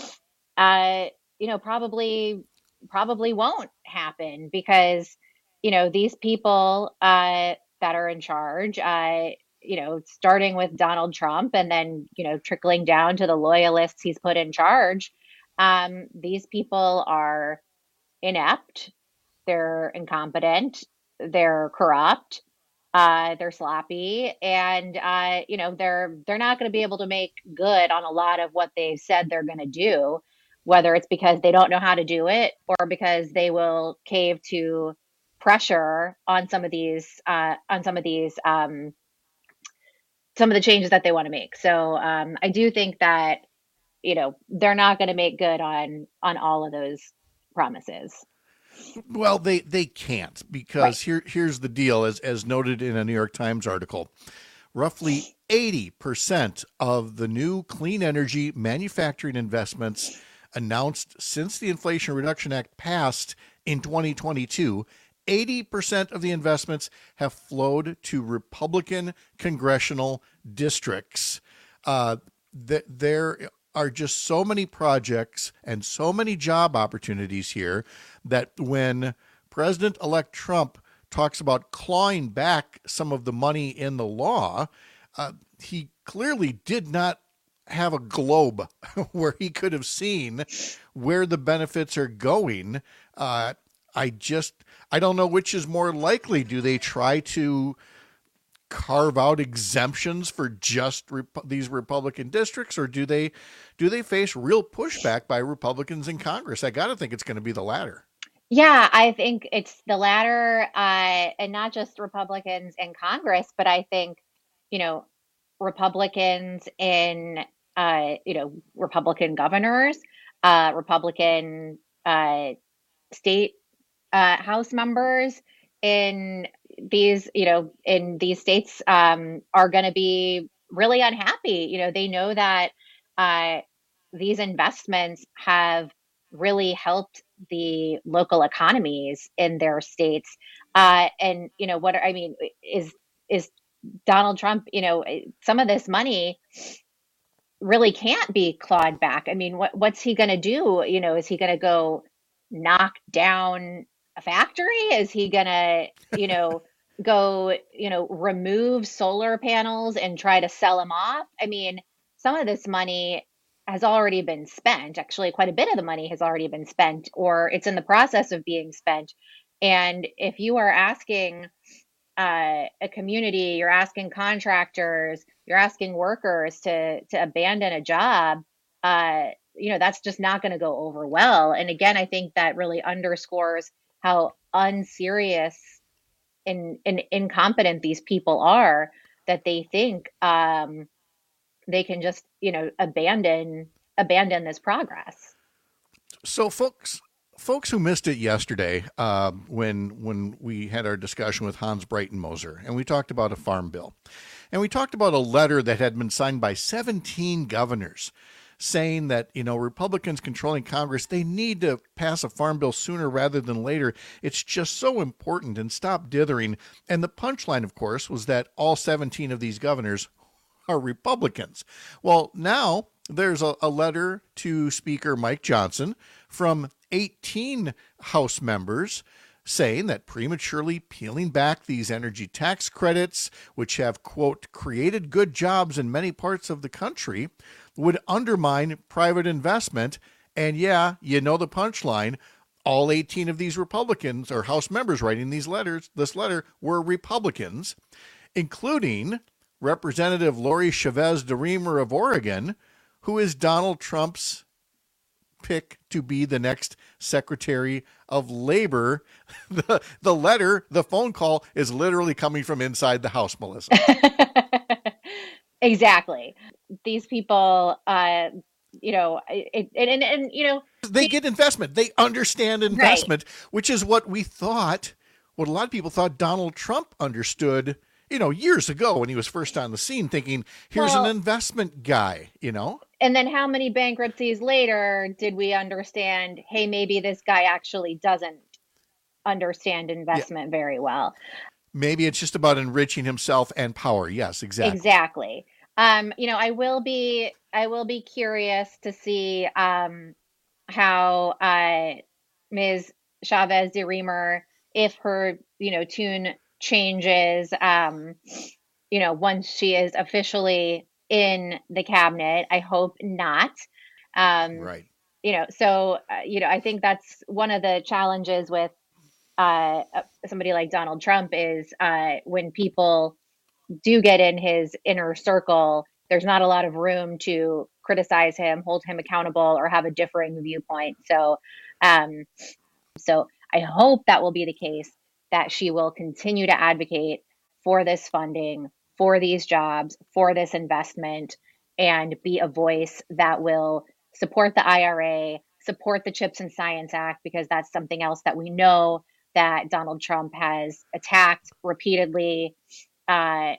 you know, probably won't happen because, you know, these people that are in charge, you know, starting with Donald Trump and then, you know, trickling down to the loyalists he's put in charge, these people are inept, they're incompetent, they're corrupt. They're sloppy, and you know they're not going to be able to make good on a lot of what they've said they're going to do, whether it's because they don't know how to do it or because they will cave to pressure on some of the changes that they want to make. So I do think that you know they're not going to make good on all of those promises. Well, they can't because right. Here's the deal, as noted in a New York Times article. Roughly 80% of the new clean energy manufacturing investments announced since the Inflation Reduction Act passed in 2022, 80% of the investments have flowed to Republican congressional districts. There are just so many projects and so many job opportunities here that when President-elect Trump talks about clawing back some of the money in the law, he clearly did not have a globe where he could have seen where the benefits are going. I don't know which is more likely. Do they try to carve out exemptions for just these Republican districts, or do they face real pushback by Republicans in Congress? I got to think it's going to be the latter. Yeah, I think it's the latter, and not just Republicans in Congress, but I think, you know, Republicans in, you know, Republican governors, Republican state House members in these, you know, in these states are going to be really unhappy. You know, they know that these investments have really helped the local economies in their states. And, you know, what I mean is Donald Trump, you know, some of this money really can't be clawed back. I mean, what's he going to do? You know, is he going to go knock down a factory? Is he going to, you know, go, you know, remove solar panels and try to sell them off? I mean, some of this money has already been spent. Actually, quite a bit of the money has already been spent, or it's in the process of being spent. And if you are asking a community, you're asking contractors, you're asking workers to abandon a job, that's just not going to go over well. And again, I think that really underscores how unserious and incompetent these people are, that they think they can just, abandon this progress. So folks who missed it yesterday, when we had our discussion with Hans Breitenmoser, and we talked about a farm bill, and we talked about a letter that had been signed by 17 governors saying that, Republicans controlling Congress, they need to pass a farm bill sooner rather than later. It's just so important, and stop dithering. And the punchline, of course, was that all 17 of these governors are Republicans. Well, now there's a letter to Speaker Mike Johnson from 18 House members saying that prematurely peeling back these energy tax credits, which have, quote, created good jobs in many parts of the country, would undermine private investment. And yeah, the punchline, all 18 of these Republicans or House members writing this letter were Republicans, including Representative Lori Chavez DeRemer of Oregon, who is Donald Trump's pick to be the next Secretary of Labor. The letter, the phone call is literally coming from inside the House, Melissa. Exactly. These people, they get investment. They understand investment, right, which is what a lot of people thought Donald Trump understood, years ago when he was first on the scene, thinking, here's an investment guy, And then how many bankruptcies later did we understand, hey, maybe this guy actually doesn't understand investment very well. Maybe it's just about enriching himself and power. Yes, exactly. Exactly. I will be curious to see how Ms. Chavez DeRemer, if her, tune changes, once she is officially in the cabinet. I hope not. Right. I think that's one of the challenges with somebody like Donald Trump is when people do get in his inner circle, there's not a lot of room to criticize him, hold him accountable, or have a differing viewpoint. So I hope that will be the case, that she will continue to advocate for this funding, for these jobs, for this investment, and be a voice that will support the IRA, support the CHIPS and Science Act, because that's something else that we know that Donald Trump has attacked repeatedly, while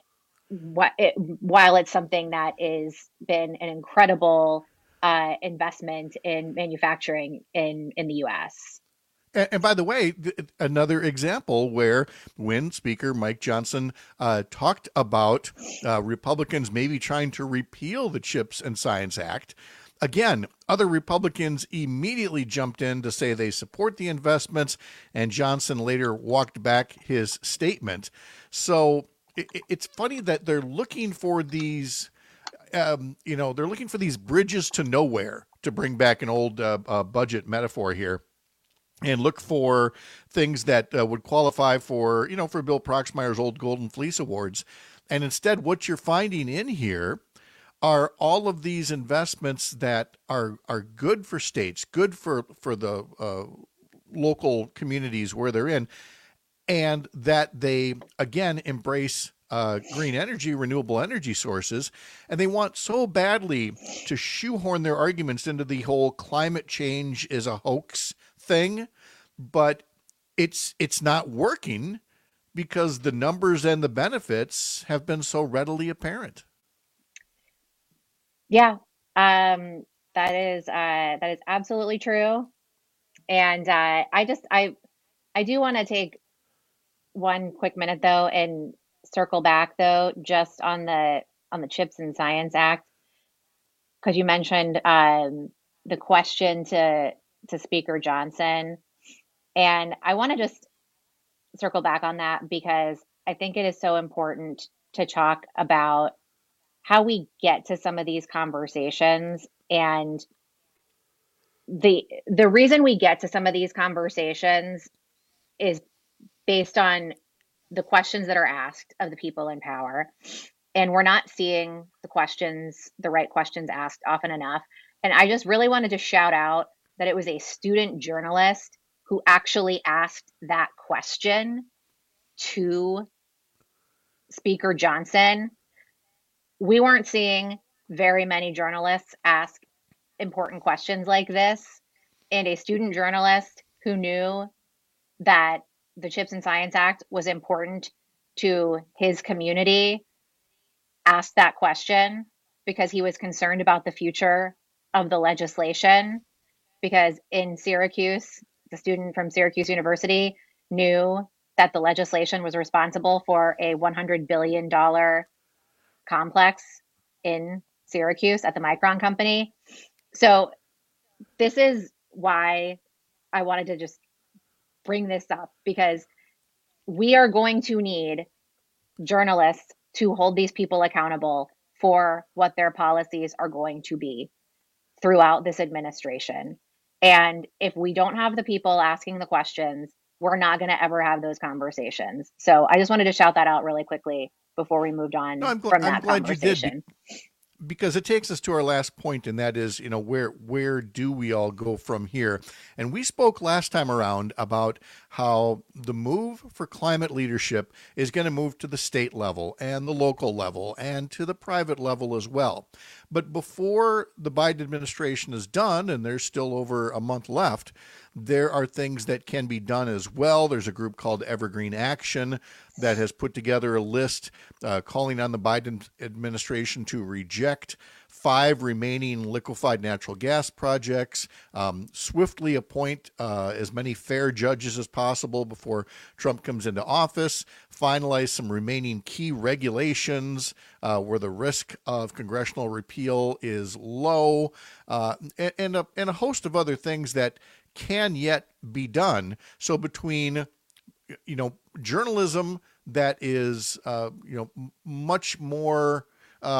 it's something that is been an incredible investment in manufacturing in the U.S. And by the way, another example where when Speaker Mike Johnson talked about Republicans maybe trying to repeal the CHIPS and Science Act, again, other Republicans immediately jumped in to say they support the investments, and Johnson later walked back his statement. So it's funny that they're looking for these, they're looking for these bridges to nowhere, to bring back an old budget metaphor here, and look for things that would qualify for Bill Proxmire's old Golden Fleece Awards. And instead, what you're finding in here are all of these investments that are good for states, good for the local communities where they're in, and that they, again, embrace green energy, renewable energy sources, and they want so badly to shoehorn their arguments into the whole climate change is a hoax thing, but it's not working because the numbers and the benefits have been so readily apparent. Yeah, that is absolutely true. And I do want to take one quick minute though and circle back though just on the CHIPS and Science Act, because you mentioned the question to Speaker Johnson, and I want to just circle back on that because I think it is so important to talk about how we get to some of these conversations. And the reason we get to some of these conversations is based on the questions that are asked of the people in power. And we're not seeing the right questions asked often enough. And I just really wanted to shout out that it was a student journalist who actually asked that question to Speaker Johnson. We weren't seeing very many journalists ask important questions like this. And a student journalist who knew that the CHIPS and Science Act was important to his community asked that question because he was concerned about the future of the legislation. Because in Syracuse, the student from Syracuse University knew that the legislation was responsible for a $100 billion complex in Syracuse at the Micron company. So this is why I wanted to just bring this up, because we are going to need journalists to hold these people accountable for what their policies are going to be throughout this administration. And if we don't have the people asking the questions, we're not going to ever have those conversations. So I just wanted to shout that out really quickly before we moved on from that conversation. You did, because it takes us to our last point, and that is, where do we all go from here? And we spoke last time around about how the move for climate leadership is going to move to the state level and the local level and to the private level as well. But before the Biden administration is done, and there's still over a month left, there are things that can be done as well. There's a group called Evergreen Action that has put together a list calling on the Biden administration to reject 5 remaining liquefied natural gas projects, swiftly appoint as many fair judges as possible before Trump comes into office, finalize some remaining key regulations where the risk of congressional repeal is low, and a host of other things that can yet be done. So between, journalism that is, much more,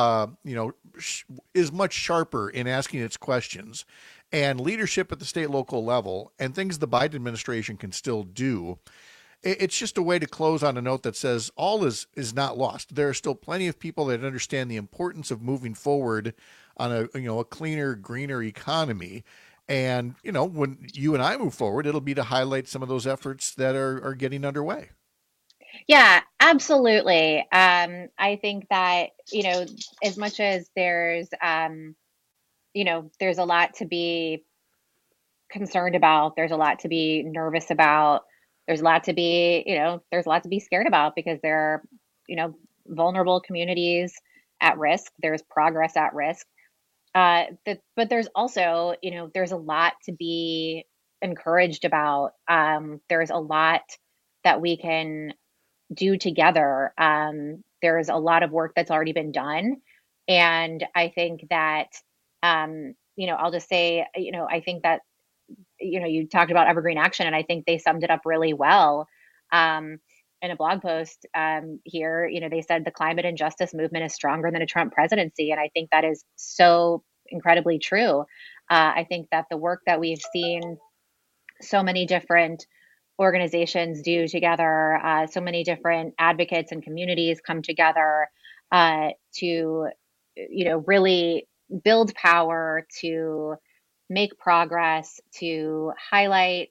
is much sharper in asking its questions, and leadership at the state, local level, and things the Biden administration can still do, it's just a way to close on a note that says all is not lost. There are still plenty of people that understand the importance of moving forward on a cleaner, greener economy. And, when you and I move forward, it'll be to highlight some of those efforts that are getting underway. Yeah, absolutely. I think that, as much as there's a lot to be concerned about, there's a lot to be nervous about, there's a lot to be, there's a lot to be scared about, because there are, vulnerable communities at risk. There's progress at risk. But there's also, there's a lot to be encouraged about. There's a lot that we can do together. There's a lot of work that's already been done. And I think that, I'll just say, I think that, you talked about Evergreen Action, and I think they summed it up really well. In a blog post here, they said the climate and justice movement is stronger than a Trump presidency. And I think that is so incredibly true. I think that the work that we've seen so many different organizations do together, so many different advocates and communities come together to, really build power, to make progress, to highlight,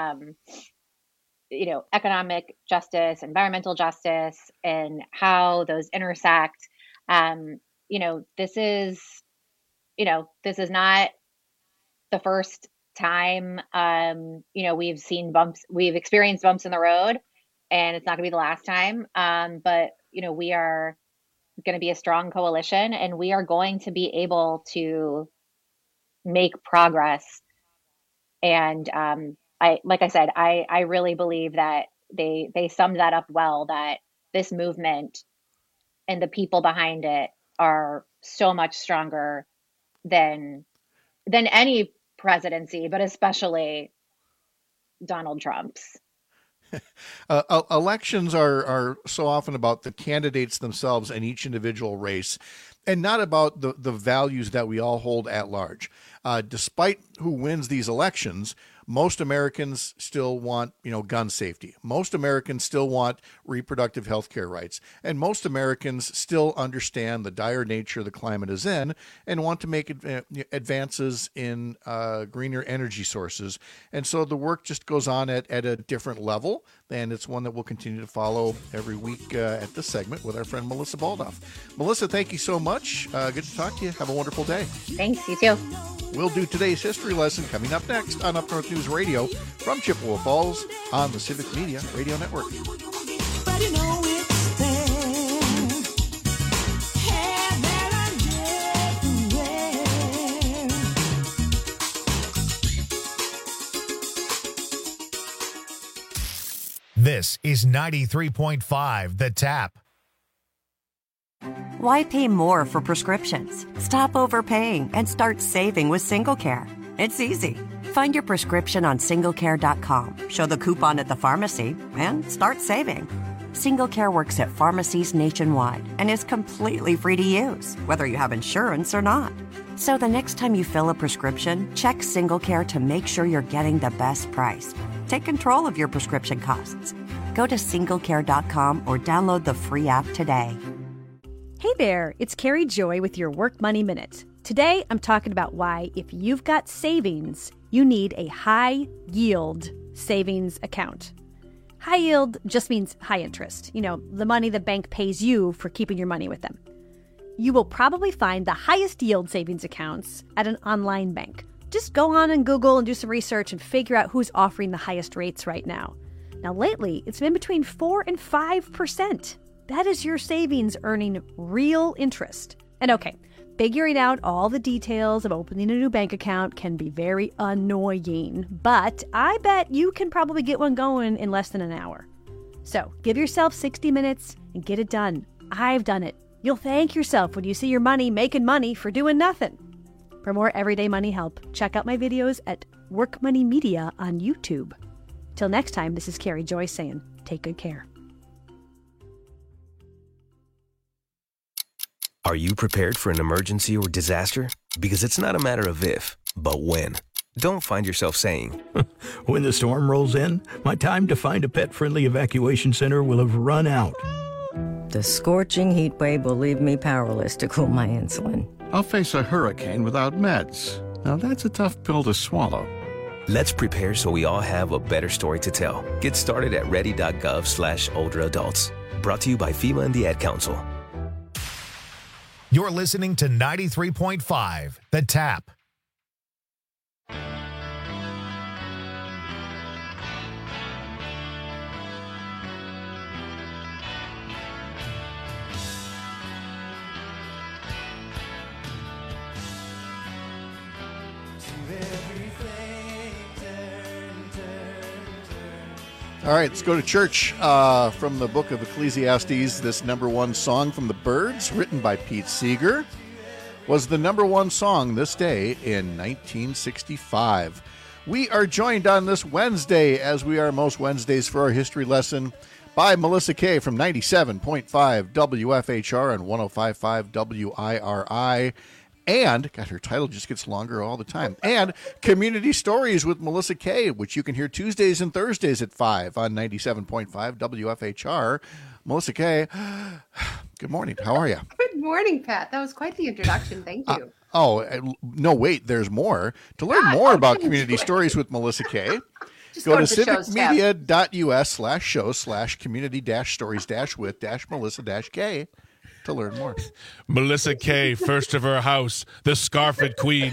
economic justice, environmental justice, and how those intersect. This is not the first time, we've experienced bumps in the road, and it's not gonna be the last time. But we are going to be a strong coalition, and we are going to be able to make progress. And, like I said, I really believe that they summed that up well, that this movement and the people behind it are so much stronger than any presidency, but especially Donald Trump's. Elections are so often about the candidates themselves and each individual race, and not about the values that we all hold at large. Despite who wins these elections, most Americans still want, gun safety. Most Americans still want reproductive health care rights. And most Americans still understand the dire nature the climate is in and want to make advances in greener energy sources. And so the work just goes on at a different level. And it's one that we'll continue to follow every week at this segment with our friend Melissa Baldoff. Melissa, thank you so much. Good to talk to you. Have a wonderful day. Thanks, you too. We'll do today's history lesson coming up next on Up North News Radio from Chippewa Falls on the Civic Media Radio Network. This is 93.5 The Tap. Why pay more for prescriptions? Stop overpaying and start saving with SingleCare. It's easy. Find your prescription on SingleCare.com, show the coupon at the pharmacy, and start saving. SingleCare works at pharmacies nationwide and is completely free to use, whether you have insurance or not. So the next time you fill a prescription, check SingleCare to make sure you're getting the best price. Take control of your prescription costs. Go to SingleCare.com or download the free app today. Hey there, it's Carrie Joy with your Work Money Minute. Today, I'm talking about why, if you've got savings, you need a high-yield savings account. High yield just means high interest, the money the bank pays you for keeping your money with them. You will probably find the highest yield savings accounts at an online bank. Just go on and Google and do some research and figure out who's offering the highest rates right now. Now, lately, it's been between 4 and 5%. That is your savings earning real interest. And okay, figuring out all the details of opening a new bank account can be very annoying, but I bet you can probably get one going in less than an hour. So give yourself 60 minutes and get it done. I've done it. You'll thank yourself when you see your money making money for doing nothing. For more everyday money help, check out my videos at Work Money Media on YouTube. Till next time, this is Carrie Joy saying, take good care. Are you prepared for an emergency or disaster? Because it's not a matter of if, but when. Don't find yourself saying, when the storm rolls in, my time to find a pet-friendly evacuation center will have run out. The scorching heat wave will leave me powerless to cool my insulin. I'll face a hurricane without meds. Now that's a tough pill to swallow. Let's prepare so we all have a better story to tell. Get started at ready.gov/older adults. Brought to you by FEMA and the Ad Council. You're listening to 93.5 The Tap. All right, let's go to church from the book of Ecclesiastes. This number one song from the Byrds, written by Pete Seeger, was the number one song this day in 1965. We are joined on this Wednesday, as we are most Wednesdays for our history lesson, by Melissa Kay from 97.5 WFHR and 105.5 WIRI. And, God, her title just gets longer all the time. And Community Stories with Melissa Kay, which you can hear Tuesdays and Thursdays at 5 on 97.5 WFHR. Melissa Kay, good morning. How are you? Good morning, Pat. That was quite the introduction. Thank you. No, wait, there's more. To learn more about Community Stories with Melissa Kay, go to civicmedia.us/shows/community-stories-with-Melissa-K to learn more. Melissa Kay, first of her house, the Scarfed Queen.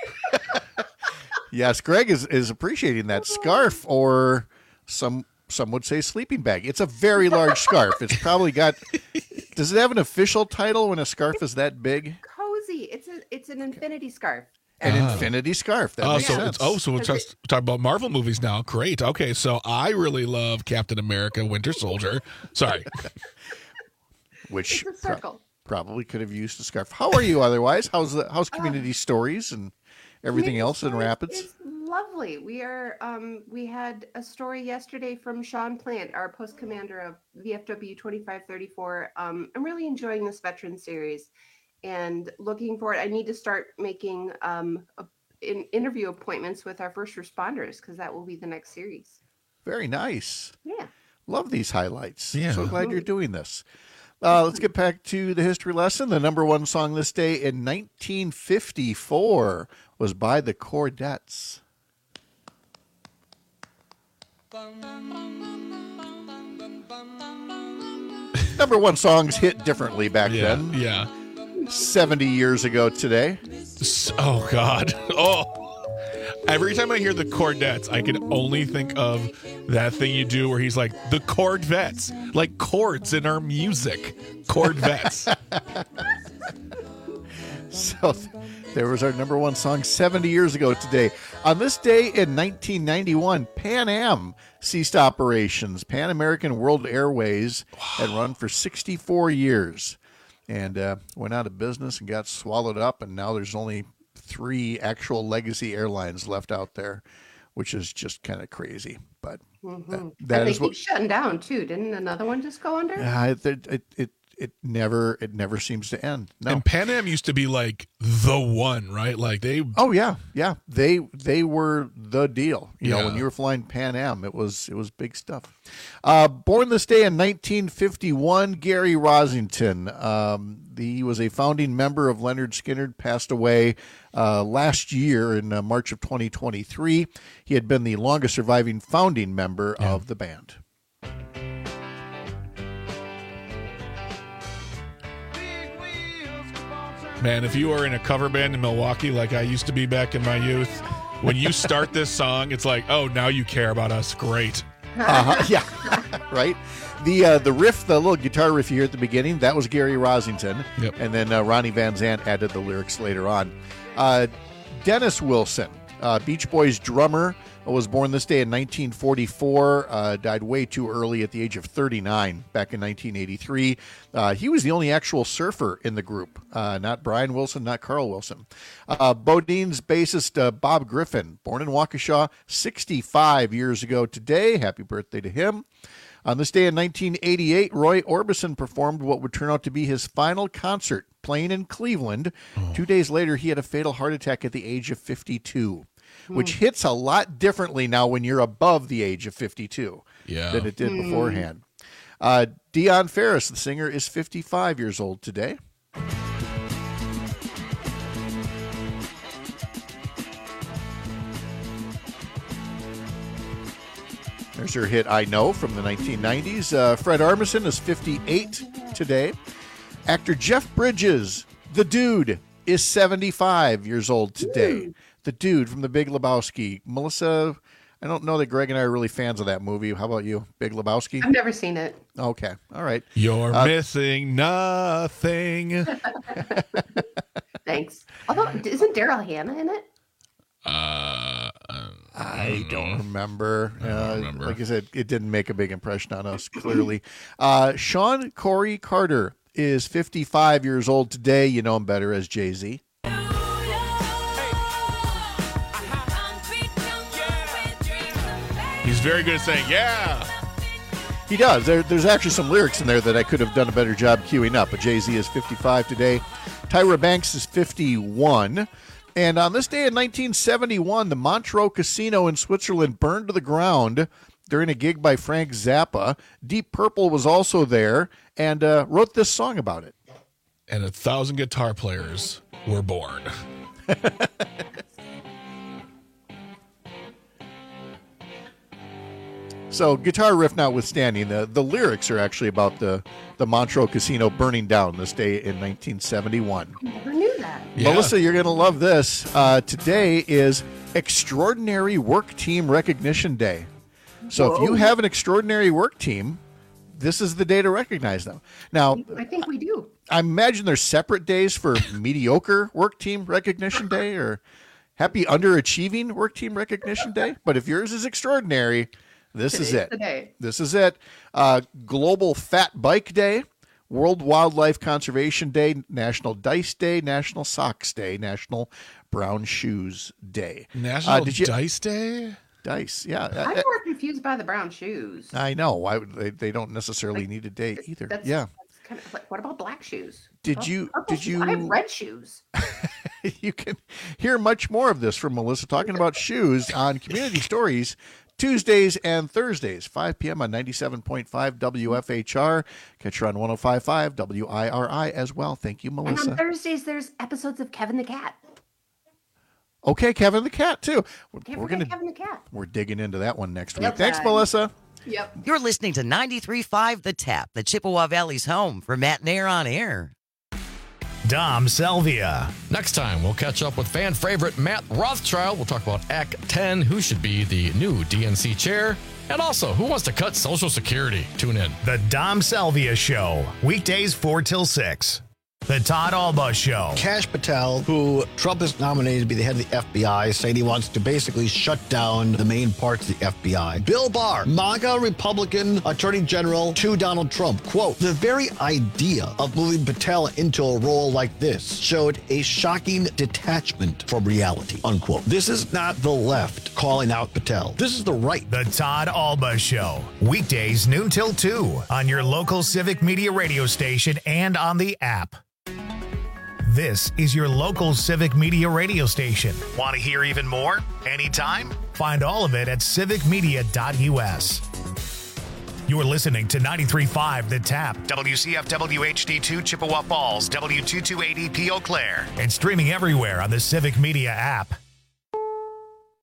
Yes, Greg is appreciating that scarf, or some would say sleeping bag. It's a very large scarf. It's probably got. Does it have an official title when a scarf is that big? Cozy. It's an infinity scarf. An infinity scarf. That makes sense. So we're talking about Marvel movies now. Great. Okay, so I really love Captain America, Winter Soldier. Sorry. Which probably could have used a scarf. How are you otherwise? How's Community Stories and everything else in Rapids? It's lovely. We had a story yesterday from Sean Plant, our post commander of VFW 2534. I'm really enjoying this veteran series and looking forward. I need to start making interview appointments with our first responders because that will be the next series. Very nice. Yeah. Love these highlights. Yeah. So glad you're doing this. Let's get back to the history lesson. The number one song this day in 1954 was by the Chordettes. Number one songs hit differently back then. Yeah. 70 years ago today. Oh, God. Oh. Every time I hear the Chordettes, I can only think of that thing you do where he's like, the Chordvettes, like chords in our music. Chordvettes. So there was our number one song 70 years ago today. On this day in 1991, Pan Am ceased operations. Pan American World Airways had run for 64 years and went out of business and got swallowed up, and now there's only 3 actual legacy airlines left out there, which is just kind of crazy. But that is what shutting down too. Didn't another one just go under? It never seems to end. No. And Pan Am used to be like the one, right? Like they. Oh yeah. They were the deal. You know, when you were flying Pan Am, it was big stuff. Born this day in 1951, Gary Rosington. He was a founding member of Lynyrd Skynyrd. Passed away last year in March of 2023. He had been the longest surviving founding member of the band. Man, if you are in a cover band in Milwaukee like I used to be back in my youth, when you start this song, it's like, oh, now you care about us. Great. Yeah, right? The riff, the little guitar riff you hear at the beginning, that was Gary Rosington. Yep. And then Ronnie Van Zant added the lyrics later on. Dennis Wilson, Beach Boys drummer, was born this day in 1944, died way too early at the age of 39 back in 1983. He was the only actual surfer in the group, not Brian Wilson, not Carl Wilson. Bodine's bassist Bob Griffin, born in Waukesha 65 years ago today. Happy birthday to him. On this day in 1988, Roy Orbison performed what would turn out to be his final concert, playing in Cleveland. 2 days later, he had a fatal heart attack at the age of 52. Which hits a lot differently now when you're above the age of 52 than it did beforehand. Dion Ferris, the singer, is 55 years old today. There's her hit, I Know, from the 1990s. Fred Armisen is 58 today. Actor Jeff Bridges, the Dude, is 75 years old today. The Dude from The Big Lebowski. Melissa, I don't know that Greg and I are really fans of that movie. How about you? Big Lebowski? I've never seen it. Okay. All right. You're missing nothing. Thanks. Although, isn't Daryl Hannah in it? I don't remember. Like I said, it didn't make a big impression on us, clearly. Sean Corey Carter is 55 years old today. You know him better as Jay-Z. He's very good at saying, yeah. He does. There's actually some lyrics in there that I could have done a better job queuing up. But Jay-Z is 55 today. Tyra Banks is 51. And on this day in 1971, the Montreux Casino in Switzerland burned to the ground during a gig by Frank Zappa. Deep Purple was also there and wrote this song about it. And 1,000 guitar players were born. So, guitar riff notwithstanding, the lyrics are actually about the Montreux Casino burning down this day in 1971. Never knew that. Yeah. Melissa, you're going to love this. Today is Extraordinary Work Team Recognition Day. So, if you have an extraordinary work team, this is the day to recognize them. Now, I think we do. I imagine there's separate days for Mediocre Work Team Recognition Day or Happy Underachieving Work Team Recognition Day. But if yours is extraordinary, this is it. This is it. Global Fat Bike Day, World Wildlife Conservation Day, National Dice Day, National Socks Day, National Brown Shoes Day. National Dice Day? Dice, yeah. I'm more confused by the brown shoes. I know. Why would they don't necessarily need a day either. That's kind of like, what about black shoes? Did you? I have red shoes. You can hear much more of this from Melissa talking about shoes on Community Stories Tuesdays and Thursdays, 5 p.m. on 97.5 WFHR. Catch her on 105.5 WIRI as well. Thank you, Melissa. And on Thursdays, there's episodes of Kevin the Cat. Okay, Kevin the Cat, too. Kevin the Cat. We're digging into that one next week. Yep. Thanks, Melissa. Yep. You're listening to 93.5 The Tap, the Chippewa Valley's home for Matt Nair on air. Dom Salvia. Next time, we'll catch up with fan favorite Matt Rothschild. We'll talk about Act 10, who should be the new DNC chair, and also who wants to cut Social Security. Tune in. The Dom Salvia Show, weekdays 4 till 6. The Todd Alba Show. Kash Patel, who Trump has nominated to be the head of the FBI, saying he wants to basically shut down the main parts of the FBI. Bill Barr, MAGA Republican Attorney General to Donald Trump. Quote, the very idea of moving Patel into a role like this showed a shocking detachment from reality, unquote. This is not the left calling out Patel. This is the right. The Todd Alba Show, weekdays noon till 2 on your local Civic Media radio station and on the app. This is your local Civic Media radio station. Want to hear even more? Anytime? Find all of it at civicmedia.us. You're listening to 93.5 The Tap, WCFW HD2 Chippewa Falls, W228EP Eau Claire, and streaming everywhere on the Civic Media app.